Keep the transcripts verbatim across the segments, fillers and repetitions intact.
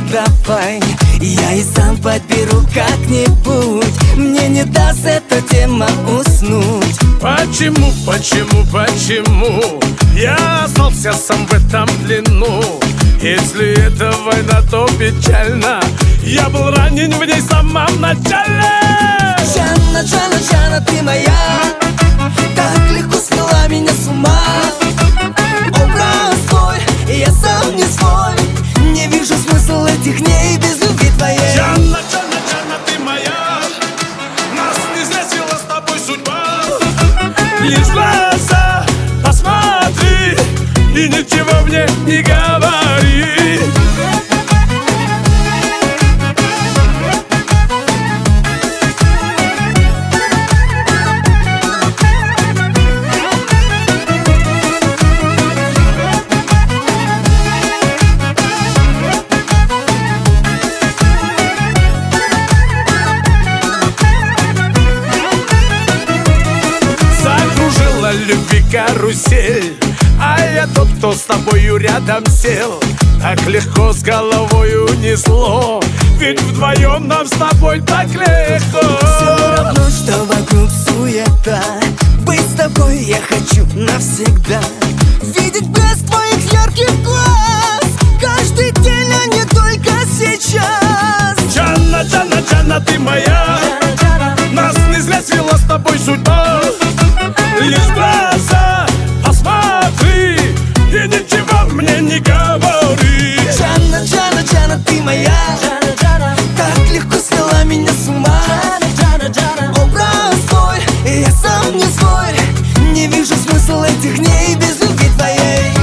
давай, я и сам подберу как-нибудь. Мне не даст эта тема уснуть. Почему, почему, почему я остался сам в этом плену? Если это война, то печально. Я был ранен в ней в самом начале. Джанна, Джанна, Джанна, ты моя. Так легко свела меня с ума. Образ твой, и я сам не свой. Не вижу смысл этих дней без любви твоей. Джанна, Джанна, Джанна, ты моя. Нас не зря свела с тобой судьба. Лишь в глаза посмотри и ничего мне не говори. Любви карусель, а я тот, кто с тобою рядом сел. Так легко с головой унесло, ведь вдвоем нам с тобой так легко. Все равно, что вокруг суета, быть с тобой я хочу навсегда. Видеть блеск твоих ярких глаз каждый день, а не только сейчас. Джанна, Джанна, Джанна, ты моя. Нас не зря свела с тобой судьба. Лишь в глаза посмотри и ничего мне не говори. Джанна, Джанна, Джанна, ты моя. Так легко свела меня с ума. Образ твой, и я сам не свой. Не вижу смысл этих дней без любви твоей.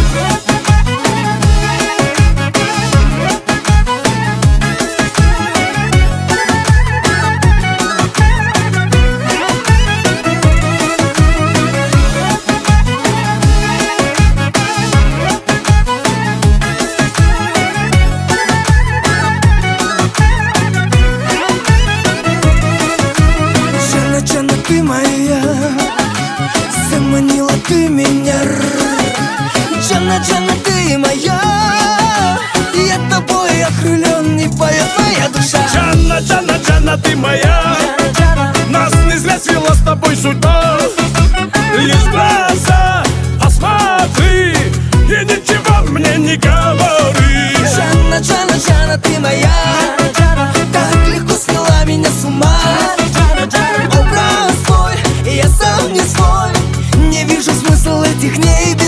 Ты моя, заманила ты меня. Джанна, Джанна, ты моя. Я тобой окрылен, не поет моя душа. Джанна, Джанна, Джанна, ты моя. Нас не зря свела с тобой судьба. Лишь в глаза посмотри и ничего мне не говори. Джанна, Джанна, Джанна, ты моя. Так легко свела меня с ума. Образ твой, и я сам не свой. Не вижу смысл этих дней без